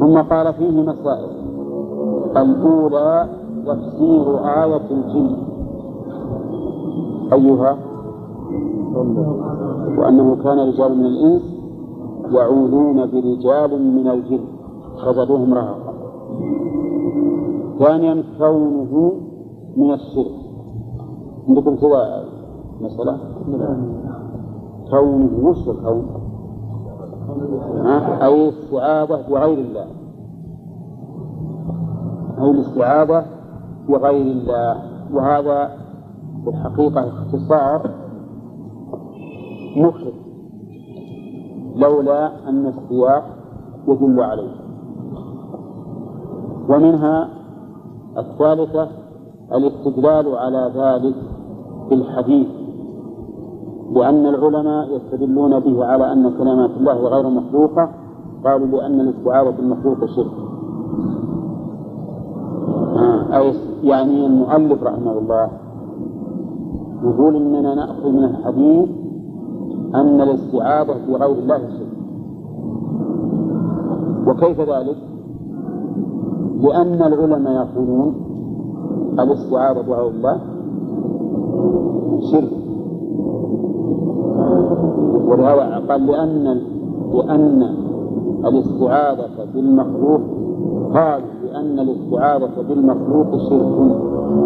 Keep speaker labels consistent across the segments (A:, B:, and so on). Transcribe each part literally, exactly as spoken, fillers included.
A: ثم قال فيه مسائل. الأولى تفسير آية الجن. أيها؟ وأنه كان رجال من الإنس يعوذون برجال من الجن فزادوهم رهقا. ثانيا كونه من الشرك. عندكم كذا مسألة؟ كونه وش الكون؟ أي الاستعاذة بغير الله، أي الاستعاذة بغير الله. وهذا في الحقيقة اختصار مفرد لولا أن السياق يدل عليه. ومنها الثالثة الاستدلال على ذلك بالحديث، لأن العلماء يستدلون به على أن كلمات الله غير مخلوقة، قالوا لأن الاستعاذة بالمخلوق شرك. أي يعني المؤلف رحمه الله يقول إننا نأخذ من الحديث أن الاستعاذة بغير الله شرك. وكيف ذلك؟ لأن العلماء يقولون الاستعاذة بغير الله شرك، ولهذا قال لأن لأن الاستعاذة بالمخلوق قال لأن الاستعاذة بالمخلوق شرك.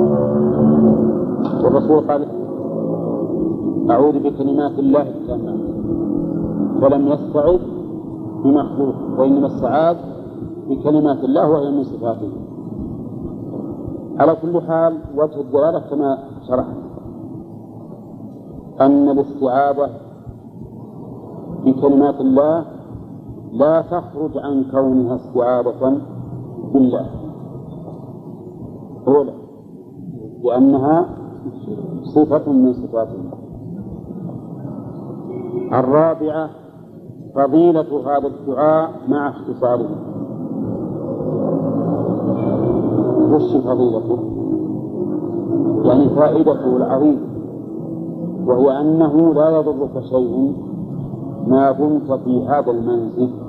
A: والرسول قال أعوذ بكلمات الله التامات، فلم يستعذ بمخلوق، وإنما استعاذ بكلمات الله وهي من صفاته. على كل حال وجه الدلالة كما شرحنا أن الاستعاذة بكلمات الله لا تخرج عن كونها استعاذة بالله أولا، لأنها صفة من صفات الله. الرابعة فضيلة هذا الدعاء مع اختصاره. وش فضيلته؟ يعني فائدته العظيمة، وهي أنه لا يضرك شيء ما دمت في هذا المنزل